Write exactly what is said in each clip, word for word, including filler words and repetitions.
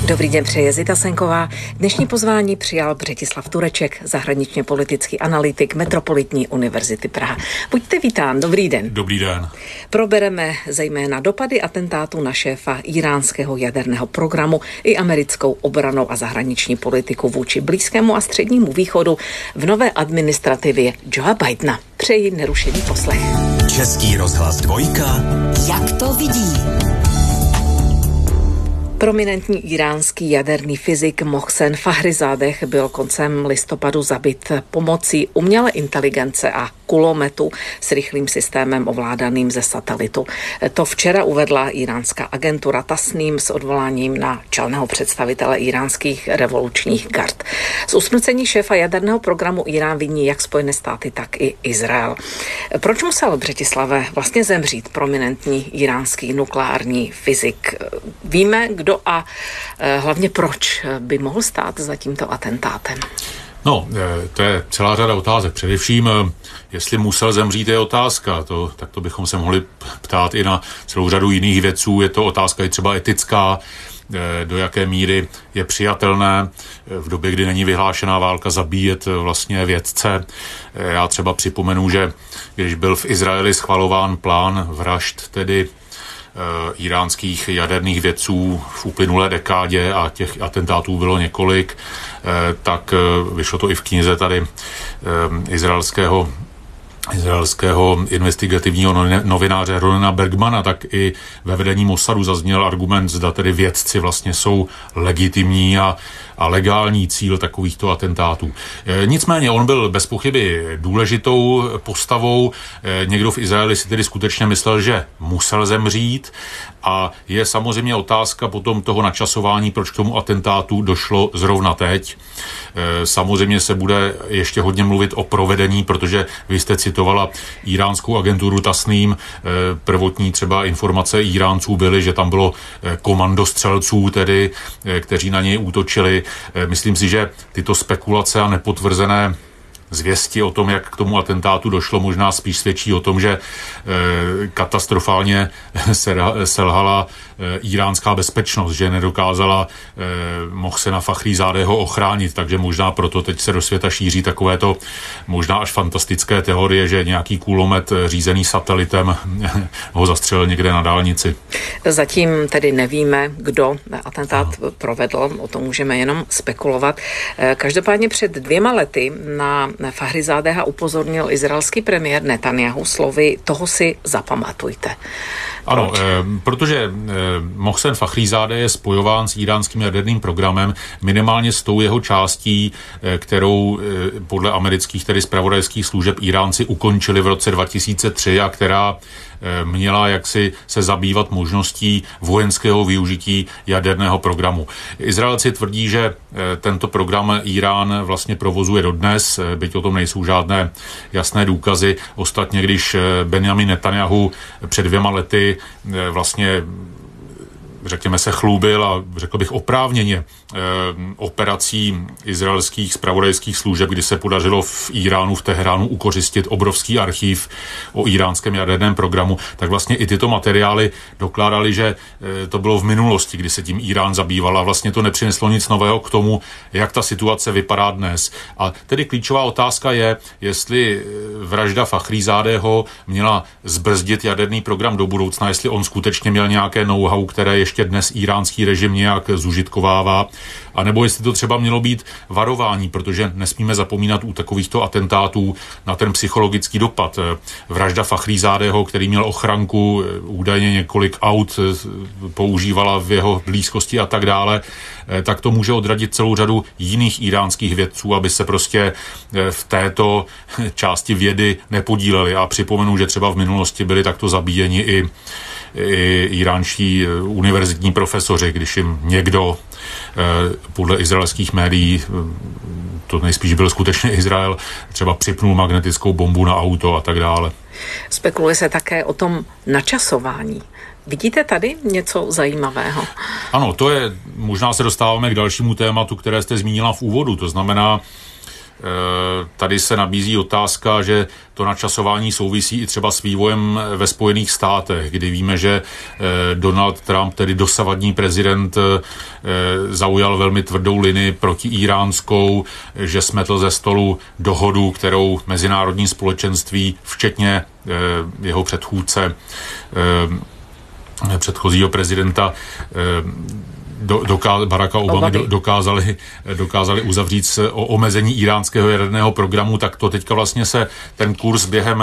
Dobrý den, přeje Zita Senková. Dnešní pozvání přijal Břetislav Tureček, zahraničně politický analytik Metropolitní univerzity Praha. Buďte vítán, dobrý den. Dobrý den. Probereme zejména dopady atentátu na šéfa iránského jaderného programu i americkou obranou a zahraniční politiku vůči Blízkému a Střednímu východu v nové administrativě Joea Bidena. Přeji nerušený poslech. Český rozhlas dvojka. Jak to vidí? Prominentní iránský jaderný fyzik Mohsen Fakhrizadeh byl koncem listopadu zabit pomocí umělé inteligence a kulometu s rychlým systémem ovládaným ze satelitu. To včera uvedla iránská agentura Tasnim s odvoláním na čelného představitele iránských revolučních gard. Z usmrcení šéfa jaderného programu Irán viní jak Spojené státy, tak i Izrael. Proč musel, Břetislave, vlastně zemřít prominentní iránský nukleární fyzik? Víme, kdo a hlavně proč by mohl stát za tímto atentátem? No, to je celá řada otázek. Především, jestli musel zemřít, je otázka. To, tak to bychom se mohli ptát i na celou řadu jiných věců. Je to otázka i třeba etická, do jaké míry je přijatelné v době, kdy není vyhlášená válka, zabíjet vlastně vědce. Já třeba připomenu, že když byl v Izraeli schvalován plán vražd, tedy iránských jaderných vědců v uplynulé dekádě a těch atentátů bylo několik, tak vyšlo to i v knize tady izraelského izraelského investigativního novináře Ronena Bergmana, tak i ve vedení Mossadu zazněl argument, zda tedy vědci vlastně jsou legitimní a, a legální cíl takovýchto atentátů. E, nicméně on byl bez pochyby důležitou postavou. E, někdo v Izraeli si tedy skutečně myslel, že musel zemřít a je samozřejmě otázka potom toho načasování, proč k tomu atentátu došlo zrovna teď. E, samozřejmě se bude ještě hodně mluvit o provedení, protože vy jste citovala iránskou agenturu Tasnim. Prvotní třeba informace Iránců byly, že tam bylo komando střelců, tedy, kteří na něj útočili. Myslím si, že tyto spekulace a nepotvrzené zvěsti o tom, jak k tomu atentátu došlo, možná spíš svědčí o tom, že e, katastrofálně selhala e, iránská bezpečnost, že nedokázala e, Mohsena Fakhrizadeho ochránit, takže možná proto teď se do světa šíří takovéto možná až fantastické teorie, že nějaký kulomet řízený satelitem ho zastřelil někde na dálnici. Zatím tedy nevíme, kdo atentát Aha. provedl, o tom můžeme jenom spekulovat. Každopádně před dvěma lety na Fakhrizadeha upozornil izraelský premiér Netanjahu slovy toho si zapamatujte. Ano, e, protože e, Mohsen Fakhrizadeh je spojován s iránským jaderným programem, minimálně s tou jeho částí, e, kterou e, podle amerických, tedy zpravodajských služeb, Iránci ukončili v roce dva tisíce tři a která e, měla jaksi se zabývat možností vojenského využití jaderného programu. Izraelci tvrdí, že e, tento program Irán vlastně provozuje dodnes, e, byť o tom nejsou žádné jasné důkazy. Ostatně, když Benjamin Netanjahu před dvěma lety vlastně, řekněme, se chlubil a řekl bych oprávněně eh, operací izraelských zpravodajských služeb, kdy se podařilo v Iránu, v Teheránu ukořistit obrovský archiv o iránském jaderném programu, tak vlastně i tyto materiály dokládaly, že eh, to bylo v minulosti, kdy se tím Irán zabýval a vlastně to nepřineslo nic nového k tomu, jak ta situace vypadá dnes. A tedy klíčová otázka je, jestli vražda Fakhrizadeho měla zbrzdit jaderný program do budoucna, jestli on skutečně měl nějaké know-how, které ještě dnes iránský režim nějak zužitkovává, anebo jestli to třeba mělo být varování, protože nesmíme zapomínat u takovýchto atentátů na ten psychologický dopad. Vražda Fakhrizadeho, který měl ochranku, údajně několik aut používala v jeho blízkosti a tak dále, tak to může odradit celou řadu jiných iránských vědců, aby se prostě v této části vědy nepodíleli. A připomenu, že třeba v minulosti byli takto zabíjeni i i iránští univerzitní profesoři, když jim někdo podle izraelských médií, to nejspíš byl skutečně Izrael, třeba připnul magnetickou bombu na auto a tak dále. Spekuluje se také o tom načasování. Vidíte tady něco zajímavého? Ano, to je, možná se dostáváme k dalšímu tématu, které jste zmínila v úvodu, to znamená Tady se nabízí otázka, že to načasování souvisí i třeba s vývojem ve Spojených státech, kdy víme, že Donald Trump, tedy dosavadní prezident, zaujal velmi tvrdou linii protiíránskou, že smetl ze stolu dohodu, kterou mezinárodní společenství, včetně jeho předchůdce, předchozího prezidenta Do, doká, Baracka Obamy do, dokázali, dokázali uzavřít s, o omezení iránského jaderného programu, tak to teďka vlastně se ten kurz během,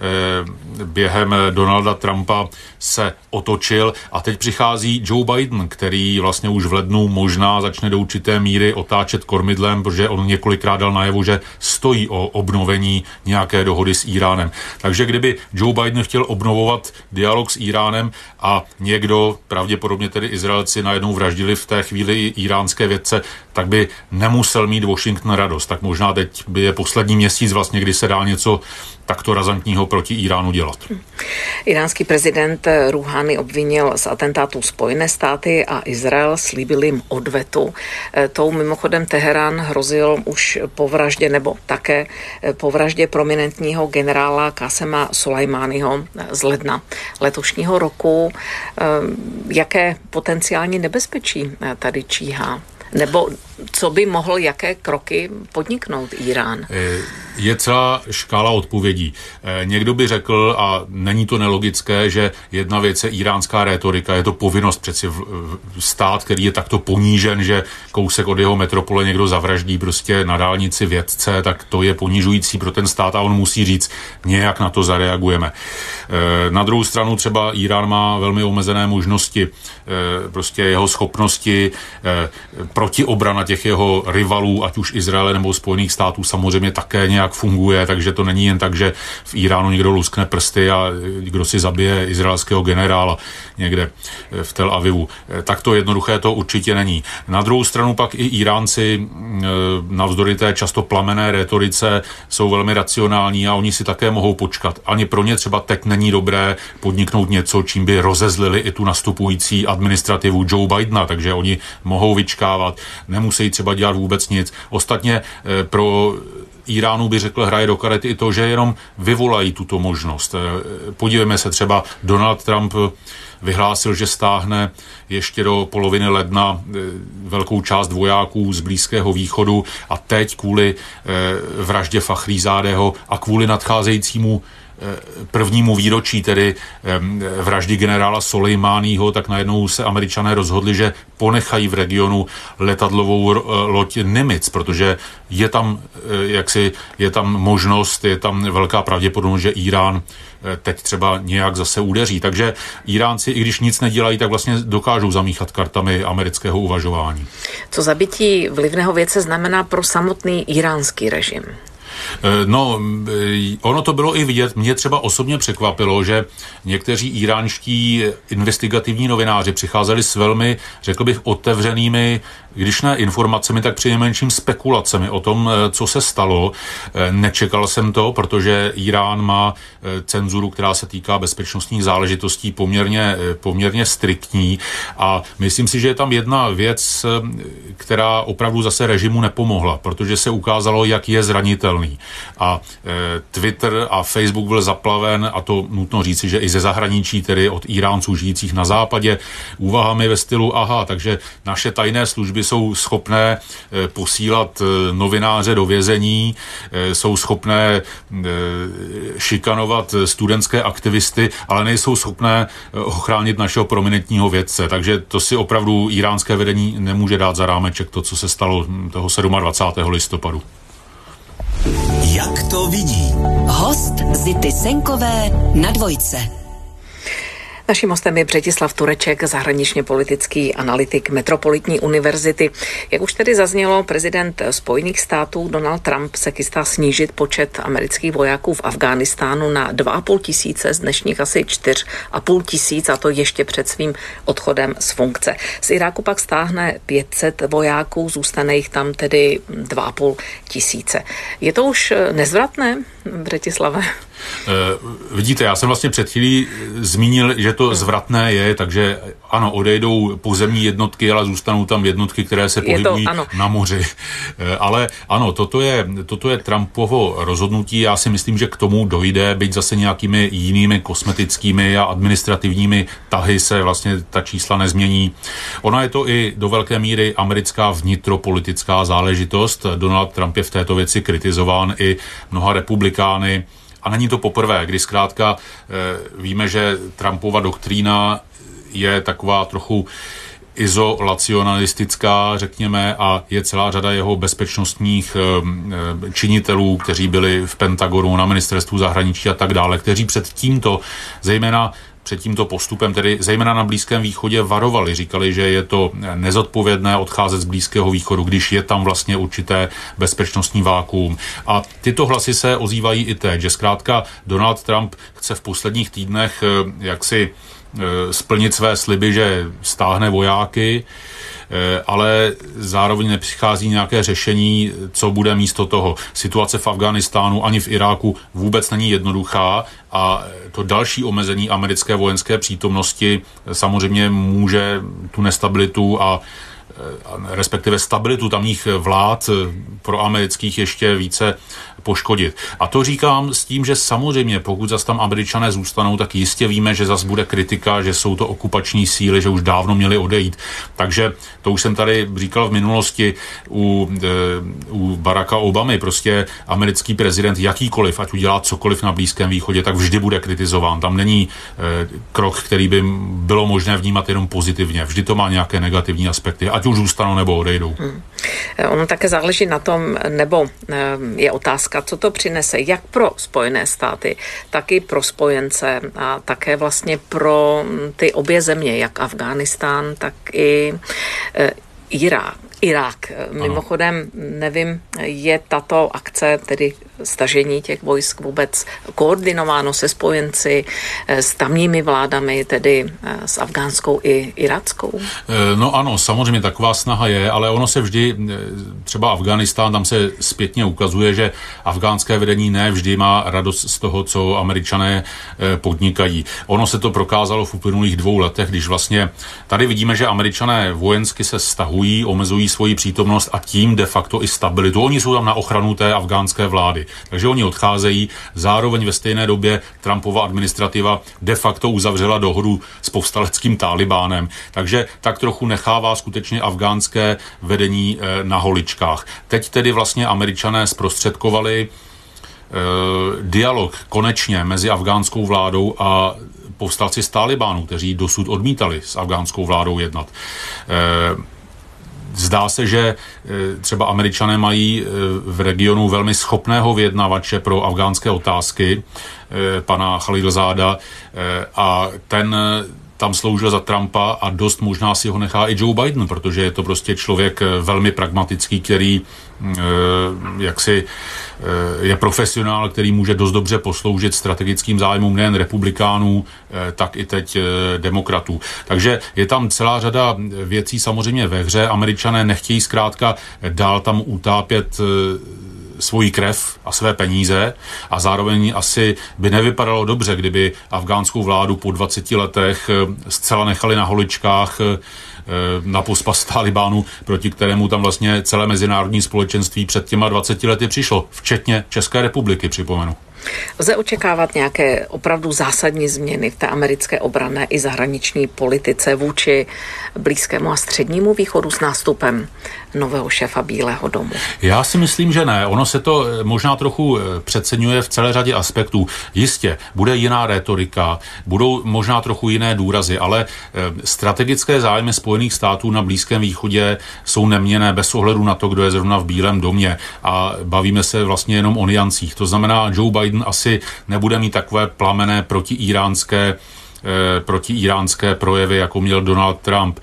eh, během Donalda Trumpa se otočil a teď přichází Joe Biden, který vlastně už v lednu možná začne do určité míry otáčet kormidlem, protože on několikrát dal najevo, že stojí o obnovení nějaké dohody s Iránem. Takže kdyby Joe Biden chtěl obnovovat dialog s Iránem a někdo, pravděpodobně tedy Izraelci, najednou vraždili v té chvíli iránské vědce, tak by nemusel mít Washington radost. Tak možná teď by je poslední měsíc vlastně, kdy se dá něco takto razantního proti Iránu dělat. Iránský prezident Rouhani obvinil z atentátu Spojené státy a Izrael, slíbil jim odvetu. Tou mimochodem Teherán hrozil už po vraždě, nebo také po vraždě prominentního generála Qasema Sulejmáního z ledna letošního roku. Jaké potenciální nebezpečí tady číhá? Nebo co by mohl, jaké kroky podniknout Irán? Je celá škála odpovědí. Někdo by řekl, a není to nelogické, že jedna věc je iránská rétorika, je to povinnost přeci stát, který je takto ponížen, že kousek od jeho metropole někdo zavraždí prostě na dálnici vědce, tak to je ponižující pro ten stát a on musí říct, nějak na to zareagujeme. Na druhou stranu třeba Irán má velmi omezené možnosti, prostě jeho schopnosti protiobrana těch jeho rivalů, ať už Izraele nebo Spojených států, samozřejmě také nějak funguje, takže to není jen tak, že v Iránu někdo luskne prsty a kdo si zabije izraelského generála někde v Tel Avivu. Tak to jednoduché to určitě není. Na druhou stranu pak i Iránci navzdory té často plamenné rétorice jsou velmi racionální a oni si také mohou počkat. Ani pro ně třeba teď není dobré podniknout něco, čím by rozezlili i tu nastupující administrativu Joe Bidena, takže oni mohou vyčkávat, nemusí třeba dělat vůbec nic. Ostatně pro Iránu by řekl, hraje do karet i to, že jenom vyvolají tuto možnost. Podívejme se třeba, Donald Trump vyhlásil, že stáhne ještě do poloviny ledna velkou část vojáků z Blízkého východu a teď kvůli vraždě Fakhrizádého a kvůli nadcházejícímu prvnímu výročí, tedy vraždy generála Sulejmáního, tak najednou se Američané rozhodli, že ponechají v regionu letadlovou loď Nimitz, protože je tam, jaksi, je tam možnost, je tam velká pravděpodobnost, že Irán teď třeba nějak zase udeří. Takže Iránci, i když nic nedělají, tak vlastně dokážou zamíchat kartami amerického uvažování. Co zabití vlivného vědce znamená pro samotný iránský režim? No, ono to bylo i vidět. Mě třeba osobně překvapilo, že někteří iránští investigativní novináři přicházeli s velmi, řekl bych, otevřenými, když ne informacemi, tak přinejmenším spekulacemi o tom, co se stalo. Nečekal jsem to, protože Irán má cenzuru, která se týká bezpečnostních záležitostí poměrně, poměrně striktní a myslím si, že je tam jedna věc, která opravdu zase režimu nepomohla, protože se ukázalo, jak je zranitelný. A e, Twitter a Facebook byl zaplaven, a to nutno říci, že i ze zahraničí, tedy od Iránců žijících na západě, úvahami ve stylu, aha, takže naše tajné služby jsou schopné e, posílat e, novináře do vězení, e, jsou schopné e, šikanovat studentské aktivisty, ale nejsou schopné ochránit našeho prominentního vědce. Takže to si opravdu iránské vedení nemůže dát za rámeček to, co se stalo toho dvacátého sedmého listopadu. Jak to vidí? Host Zity Senkové na Dvojce. Naším hostem je Břetislav Tureček, zahraničně politický analytik Metropolitní univerzity. Jak už tedy zaznělo, prezident Spojených států Donald Trump se chystá snížit počet amerických vojáků v Afghánistánu na dva a půl tisíce, z dnešních asi čtyři a půl tisíc, a to ještě před svým odchodem z funkce. Z Iráku pak stáhne pět set vojáků, zůstane jich tam tedy dva a půl tisíce. Je to už nezvratné, Břetislave? E, vidíte, já jsem vlastně před chvílí zmínil, že to zvratné je, takže ano, odejdou pozemní jednotky, ale zůstanou tam jednotky, které se pohybují to, na moři. E, ale ano, toto je, toto je Trumpovo rozhodnutí. Já si myslím, že k tomu dojde, byť zase nějakými jinými kosmetickými a administrativními tahy se vlastně ta čísla nezmění. Ona je to i do velké míry americká vnitropolitická záležitost. Donald Trump je v této věci kritizován i mnoha republikány. A není to poprvé, kdy zkrátka e, víme, že Trumpova doktrína je taková trochu izolacionalistická, řekněme, a je celá řada jeho bezpečnostních e, činitelů, kteří byli v Pentagonu, na ministerstvu zahraničí a tak dále, kteří před tímto, zejména před tímto postupem, tedy zejména na Blízkém východě, varovali. Říkali, že je to nezodpovědné odcházet z Blízkého východu, když je tam vlastně určité bezpečnostní vákuum. A tyto hlasy se ozývají i teď, že zkrátka Donald Trump chce v posledních týdnech jaksi splnit své sliby, že stáhne vojáky, ale zároveň nepřichází nějaké řešení, co bude místo toho. Situace v Afghánistánu ani v Iráku vůbec není jednoduchá a to další omezení americké vojenské přítomnosti samozřejmě může tu nestabilitu a respektive stabilitu tamních vlád proamerických ještě více poškodit. A to říkám s tím, že samozřejmě, pokud zas tam Američané zůstanou, tak jistě víme, že zas bude kritika, že jsou to okupační síly, že už dávno měli odejít. Takže to už jsem tady říkal v minulosti u, u Baracka Obamy. Prostě americký prezident jakýkoliv, ať udělá cokoliv na Blízkém východě, tak vždy bude kritizován. Tam není eh, krok, který by bylo možné vnímat jenom pozitivně. Vždy to má nějaké negativní aspekty, ať už zůstanou nebo odejdou. Hmm. Ono také záleží na tom, nebo je otázka, co to přinese jak pro Spojené státy, tak i pro spojence a také vlastně pro ty obě země, jak Afghánistán, tak i Irák. Irák. Mimochodem, nevím, je tato akce, tedy stažení těch vojsk vůbec koordinováno se spojenci, s tamními vládami, tedy s afgánskou i iráckou? No ano, samozřejmě taková snaha je, ale ono se vždy, třeba Afghánistán, tam se zpětně ukazuje, že afgánské vedení ne vždy má radost z toho, co Američané podnikají. Ono se to prokázalo v uplynulých dvou letech, když vlastně tady vidíme, že Američané vojensky se stahují, omezují svoji přítomnost a tím de facto i stabilitu. Oni jsou tam na ochranu té afgánské vlády. Takže oni odcházejí. Zároveň ve stejné době Trumpova administrativa de facto uzavřela dohodu s povstaleckým Tálibánem. Takže tak trochu nechává skutečně afgánské vedení na holičkách. Teď tedy vlastně Američané zprostředkovali eh, dialog konečně mezi afgánskou vládou a povstalci z Tálibánu, kteří dosud odmítali s afgánskou vládou jednat. Eh, Zdá se, že třeba Američané mají v regionu velmi schopného vyjednavače pro afgánské otázky, pana Khalilzáda, a ten tam sloužil za Trumpa a dost možná si ho nechá i Joe Biden, protože je to prostě člověk velmi pragmatický, který jaksi je profesionál, který může dost dobře posloužit strategickým zájmům nejen republikánů, tak i teď demokratů. Takže je tam celá řada věcí samozřejmě ve hře. Američané nechtějí zkrátka dál tam utápět svoji krev a své peníze a zároveň asi by nevypadalo dobře, kdyby afgánskou vládu po dvaceti letech zcela nechali na holičkách na pospas Tálibánu, proti kterému tam vlastně celé mezinárodní společenství před těma dvaceti lety přišlo, včetně České republiky, připomenu. Lze očekávat nějaké opravdu zásadní změny v té americké obranné i zahraniční politice vůči Blízkému a Střednímu východu s nástupem nového šéfa Bílého domu? Já si myslím, že ne. Ono se to možná trochu přeceňuje v celé řadě aspektů. Jistě, bude jiná rétorika, budou možná trochu jiné důrazy, ale strategické zájmy Spojených států na Blízkém východě jsou neměnné bez ohledu na to, kdo je zrovna v Bílém domě, a bavíme se vlastně jenom o niancích. To znamená, Joe Biden asi nebude mít takové plamené protiíránské protiíránské projevy, jako měl Donald Trump.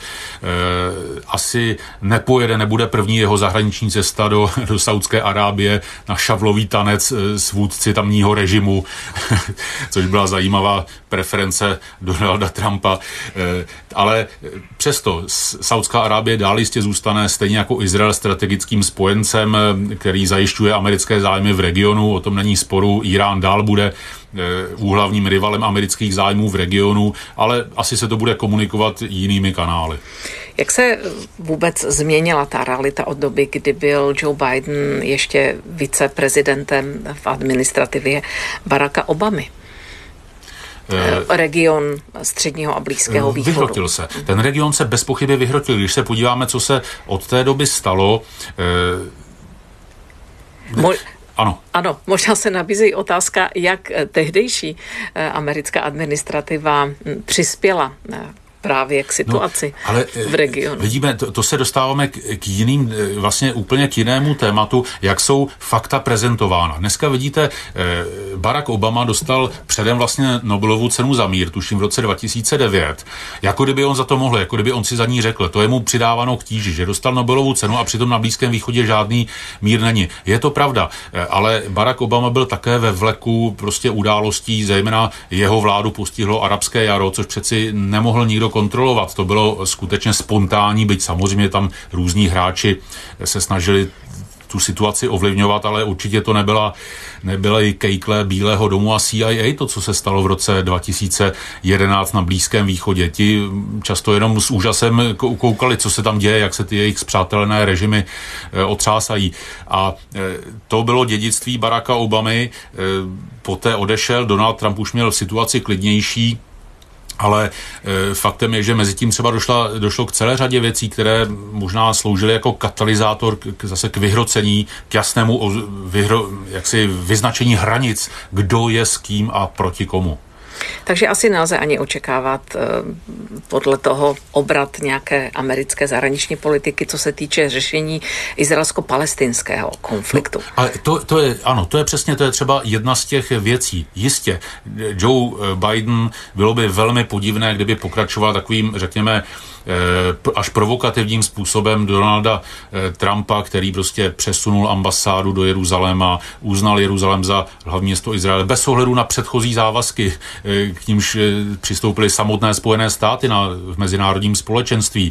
Asi nepojede, nebude první jeho zahraniční cesta do, do Saudské Arábie na šavlový tanec s vůdci tamního režimu, což byla zajímavá preference Donalda Trumpa. Ale přesto Saudská Arábie dál jistě zůstane stejně jako Izrael strategickým spojencem, který zajišťuje americké zájmy v regionu, o tom není sporu. Irán dál bude úhlavním rivalem amerických zájmů v regionu, ale asi se to bude komunikovat jinými kanály. Jak se vůbec změnila ta realita od doby, kdy byl Joe Biden ještě viceprezidentem v administrativě Baracka Obamy? Region středního a Blízkého východu. Vyhrotil se. Ten region se bez pochyby vyhrotil. Když se podíváme, co se od té doby stalo... Eh, Mo- ano. Ano, možná se nabízí otázka, jak tehdejší americká administrativa přispěla právě k situaci no, ale v regionu. Vidíme, to, to se dostáváme k, k jiným, vlastně úplně k jinému tématu, jak jsou fakta prezentována. Dneska vidíte, Barack Obama dostal předem vlastně Nobelovu cenu za mír, tuším v roce dva tisíce devět. Jako kdyby on za to mohl, jako kdyby on si za ní řekl. To je mu přidáváno k tíži, že dostal Nobelovu cenu a přitom na Blízkém východě žádný mír není. Je to pravda, ale Barack Obama byl také ve vleku prostě událostí, zejména jeho vládu postihlo arabské jaro, což přeci nemohl nikdo kontrolovat. To bylo skutečně spontánní, byť samozřejmě tam různí hráči se snažili tu situaci ovlivňovat, ale určitě to nebyla, nebyla i kejkle Bílého domu a C I A, to, co se stalo v roce dva tisíce jedenáct na Blízkém východě. Ti často jenom s úžasem koukali, co se tam děje, jak se ty jejich spřátelené režimy otřásají. A to bylo dědictví Baracka Obamy. Poté odešel, Donald Trump už měl situaci klidnější, ale e, faktem je, že mezi tím třeba došla, došlo k celé řadě věcí, které možná sloužily jako katalyzátor k, k, zase k vyhrocení, k jasnému vyhro, jaksi vyznačení hranic, kdo je s kým a proti komu. Takže asi nelze ani očekávat uh, podle toho obrat nějaké americké zahraniční politiky, co se týče řešení izraelsko-palestinského konfliktu. No, ale to, to je, ano, to je přesně, to je třeba jedna z těch věcí. Jistě, Joe Biden bylo by velmi podivné, kdyby pokračoval takovým, řekněme, až provokativním způsobem Donalda Trumpa, který prostě přesunul ambasádu do Jeruzaléma, uznal Jeruzalém za hlavní město Izraele, bez ohledu na předchozí závazky, k nímž přistoupily samotné Spojené státy na, v mezinárodním společenství.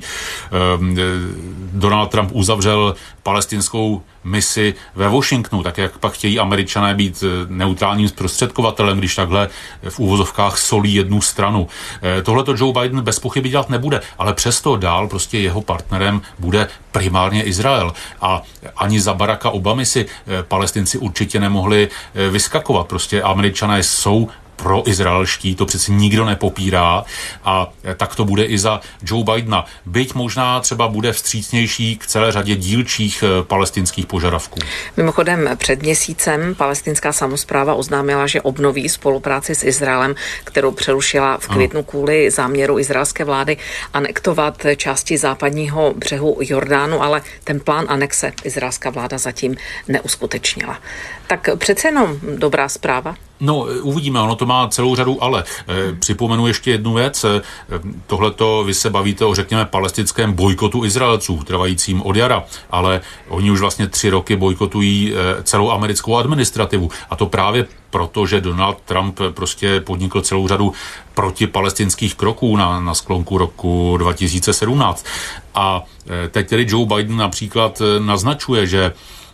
Donald Trump uzavřel palestinskou misi ve Washingtonu, tak jak pak chtějí Američané být neutrálním zprostředkovatelem, když takhle v úvozovkách solí jednu stranu. Tohle to Joe Biden bez pochyby dělat nebude, ale přesto dál prostě jeho partnerem bude primárně Izrael. A ani za Baracka Obamy si Palestinci určitě nemohli vyskakovat. Prostě Američané jsou proizraelští, to přeci nikdo nepopírá a tak to bude i za Joe Bidena. Byť možná třeba bude vstřícnější k celé řadě dílčích palestinských požadavků. Mimochodem před měsícem palestinská samospráva oznámila, že obnoví spolupráci s Izraelem, kterou přerušila v květnu kvůli záměru izraelské vlády anektovat části západního břehu Jordánu, ale ten plán anexe izraelská vláda zatím neuskutečnila. Tak přece jenom dobrá zpráva? No, uvidíme, ono to má celou řadu ale. E, připomenu ještě jednu věc. E, tohleto vy se bavíte o, řekněme, palestinském bojkotu Izraelců, trvajícím od jara, ale oni už vlastně tři roky bojkotují e, celou americkou administrativu. A to právě proto, že Donald Trump prostě podnikl celou řadu protipalestinských kroků na, na sklonku roku dva tisíce sedmnáct. A e, teď tedy Joe Biden například naznačuje, že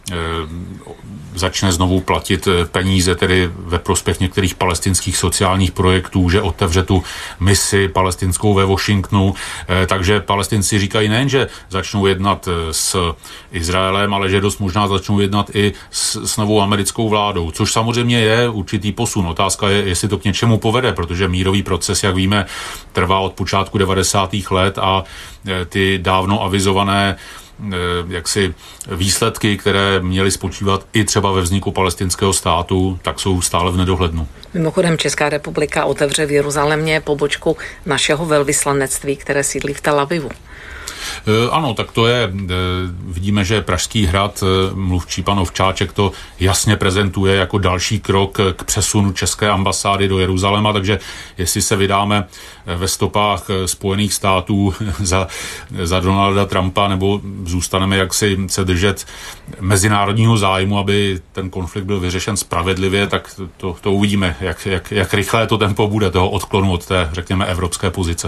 začne znovu platit peníze tedy ve prospěch některých palestinských sociálních projektů, že otevře tu misi palestinskou ve Washingtonu. Takže Palestinci říkají nejen, že začnou jednat s Izraelem, ale že dost možná začnou jednat i s, s novou americkou vládou, což samozřejmě je určitý posun. Otázka je, jestli to k něčemu povede, protože mírový proces, jak víme, trvá od počátku devadesátých let a ty dávno avizované jaksi výsledky, které měly spočívat i třeba ve vzniku palestinského státu, tak jsou stále v nedohlednu. Mimochodem Česká republika otevře v Jeruzalémě pobočku našeho velvyslanectví, které sídlí v Tel Avivu. Ano, tak to je, vidíme, že Pražský hrad, mluvčí pan Ovčáček to jasně prezentuje jako další krok k přesunu české ambasády do Jeruzaléma, takže jestli se vydáme ve stopách Spojených států za, za Donalda Trumpa, nebo zůstaneme jaksi se držet mezinárodního zájmu, aby ten konflikt byl vyřešen spravedlivě, tak to, to uvidíme, jak, jak, jak rychlé to tempo bude toho odklonu od té, řekněme, evropské pozice.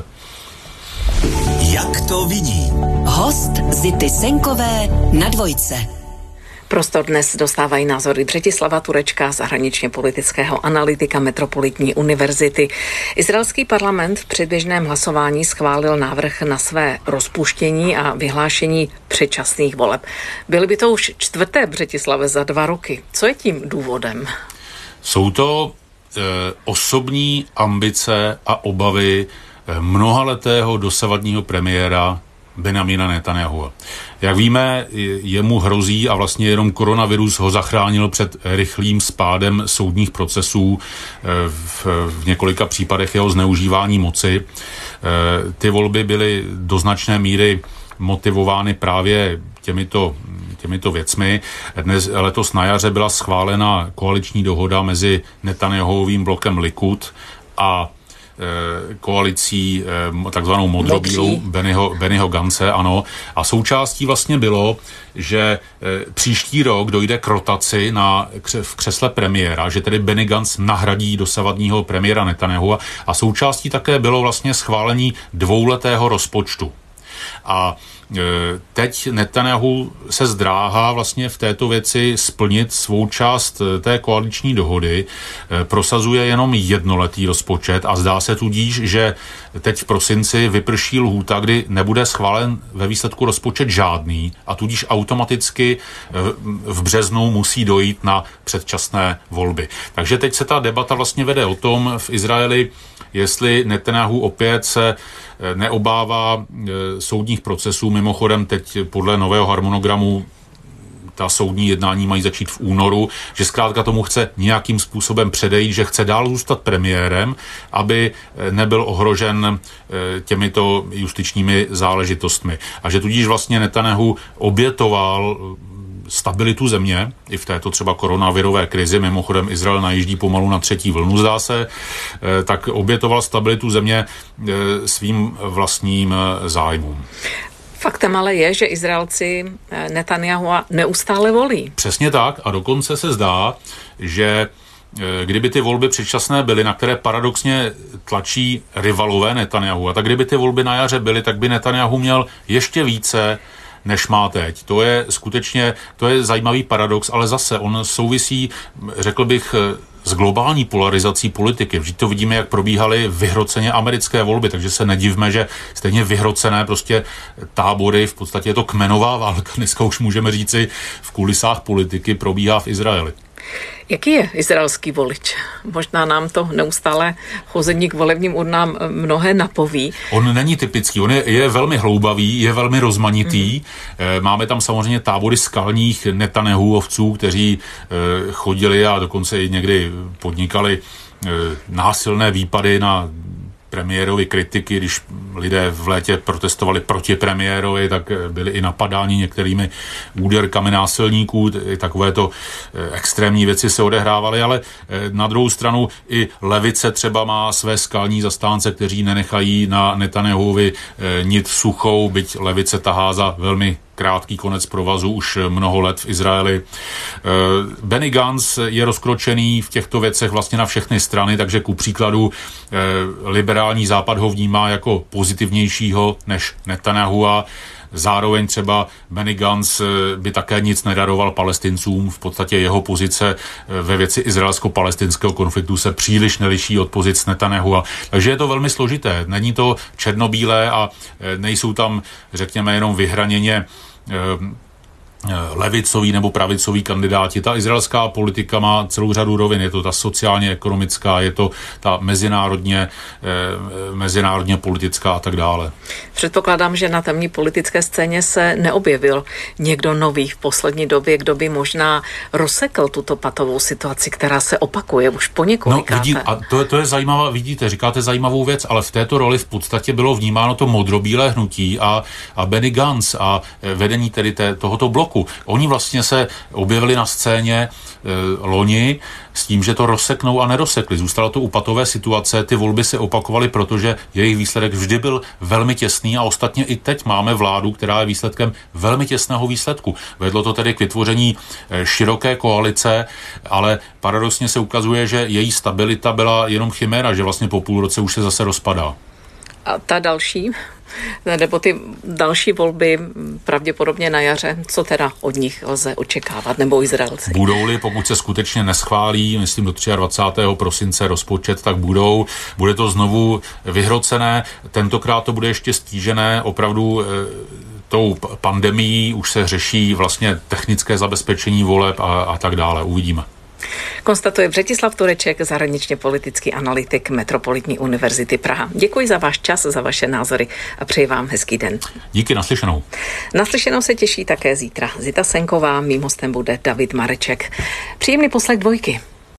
Jak to vidí? Host Zity Senkové na Dvojce. Prostor dnes dostávají názory Břetislava Turečka, zahraničně politického analytika Metropolitní univerzity. Izraelský parlament v předběžném hlasování schválil návrh na své rozpuštění a vyhlášení předčasných voleb. Byly by to už čtvrté, Břetislave, za dva roky. Co je tím důvodem? Jsou to e, osobní ambice a obavy mnohaletého dosavadního premiéra Benjamina Netanyahua. Jak víme, jemu hrozí a vlastně jenom koronavirus ho zachránil před rychlým spádem soudních procesů v, v několika případech jeho zneužívání moci. Ty volby byly do značné míry motivovány právě těmito, těmito věcmi. Dnes, letos na jaře byla schválena koaliční dohoda mezi Netanyahuovým blokem Likud a koalicí takzvanou modrobílou Bennyho, Bennyho Gantze, ano. A součástí vlastně bylo, že příští rok dojde k rotaci na, v křesle premiéra, že tedy Benny Gantz nahradí dosavadního premiéra Netanyahua a součástí také bylo vlastně schválení dvouletého rozpočtu. A teď Netanyahu se zdráhá vlastně v této věci splnit svou část té koaliční dohody, prosazuje jenom jednoletý rozpočet a zdá se tudíž, že teď v prosinci vyprší lhůta, kdy nebude schválen ve výsledku rozpočet žádný a tudíž automaticky v březnu musí dojít na předčasné volby. Takže teď se ta debata vlastně vede o tom v Izraeli, jestli Netanyahu opět se neobává soudních procesů. Mimochodem teď podle nového harmonogramu ta soudní jednání mají začít v únoru, že zkrátka tomu chce nějakým způsobem předejít, že chce dál zůstat premiérem, aby nebyl ohrožen těmito justičními záležitostmi. A že tudíž vlastně Netanyahu obětoval stabilitu země, i v této třeba koronavirové krizi, mimochodem Izrael najíždí pomalu na třetí vlnu, zdá se, tak obětoval stabilitu země svým vlastním zájmům. Faktem ale je, že Izraelci Netanyahua neustále volí. Přesně tak a dokonce se zdá, že kdyby ty volby předčasné byly, na které paradoxně tlačí rivalové Netanyahua, tak kdyby ty volby na jaře byly, tak by Netanyahu měl ještě více než má teď. To je skutečně, to je zajímavý paradox, ale zase on souvisí, řekl bych, s globální polarizací politiky. Vždyť to vidíme, jak probíhaly vyhroceně americké volby, takže se nedivme, že stejně vyhrocené prostě tábory, v podstatě je to kmenová válka, dneska už můžeme říci, v kulisách politiky probíhá v Izraeli. Jaký je izraelský volič? Možná nám to neustále chození k volebním urnám mnohé napoví. On není typický, on je, je velmi hloubavý, je velmi rozmanitý. Mm. Máme tam samozřejmě tábory skalních Netanyahuovců, kteří chodili a dokonce i někdy podnikali násilné výpady na premiérovi kritiky, když lidé v létě protestovali proti premiérovi, tak byli i napadáni některými úderkami násilníků, takovéto extrémní věci se odehrávaly, ale na druhou stranu i levice třeba má své skalní zastánce, kteří nenechají na Netanyahuovi nit suchou, byť levice tahá za velmi krátký konec provazu už mnoho let v Izraeli. Benny Gantz je rozkročený v těchto věcech vlastně na všechny strany, takže ku příkladu liberální západ ho vnímá jako pozitivnějšího než Netanyahua. Zároveň třeba Benny Gantz by také nic nedaroval Palestincům. V podstatě jeho pozice ve věci izraelsko-palestinského konfliktu se příliš neliší od pozic Netanyahua. Takže je to velmi složité. Není to černobílé a nejsou tam, řekněme, jenom vyhraněně levicoví nebo pravicoví kandidáti. Ta izraelská politika má celou řadu rovin. Je to ta sociálně ekonomická, je to ta mezinárodně, eh, mezinárodně politická a tak dále. Předpokládám, že na tamní politické scéně se neobjevil někdo nový v poslední době, kdo by možná rozsekl tuto patovou situaci, která se opakuje už po několikáté. No, vidí, a to, to je zajímavá, vidíte, říkáte zajímavou věc, ale v této roli v podstatě bylo vnímáno to modrobílé hnutí a, a Benny Gantz a vedení tedy té, tohoto bloku. Oni vlastně se objevili na scéně e, loni s tím, že to rozseknou a nerozsekli. Zůstalo to u patové situace, ty volby se opakovaly, protože jejich výsledek vždy byl velmi těsný a ostatně i teď máme vládu, která je výsledkem velmi těsného výsledku. Vedlo to tedy k vytvoření e, široké koalice, ale paradoxně se ukazuje, že její stabilita byla jenom chiméra, že vlastně po půl roce už se zase rozpadá. A ta další nebo ty další volby pravděpodobně na jaře, co teda od nich lze očekávat, nebo Izraelci? Budou-li, pokud se skutečně neschválí, myslím do dvacátého třetího prosince rozpočet, tak budou. Bude to znovu vyhrocené. Tentokrát to bude ještě stížené opravdu e, tou pandemií, už se řeší vlastně technické zabezpečení voleb a, a tak dále. Uvidíme. Konstatuje Břetislav Tureček, zahraničně politický analytik Metropolitní univerzity Praha. Děkuji za váš čas, za vaše názory a přeji vám hezký den. Díky, naslyšenou. Naslyšenou se těší také zítra Zita Senková, mým hostem bude David Mareček. Příjemný poslech dvojky.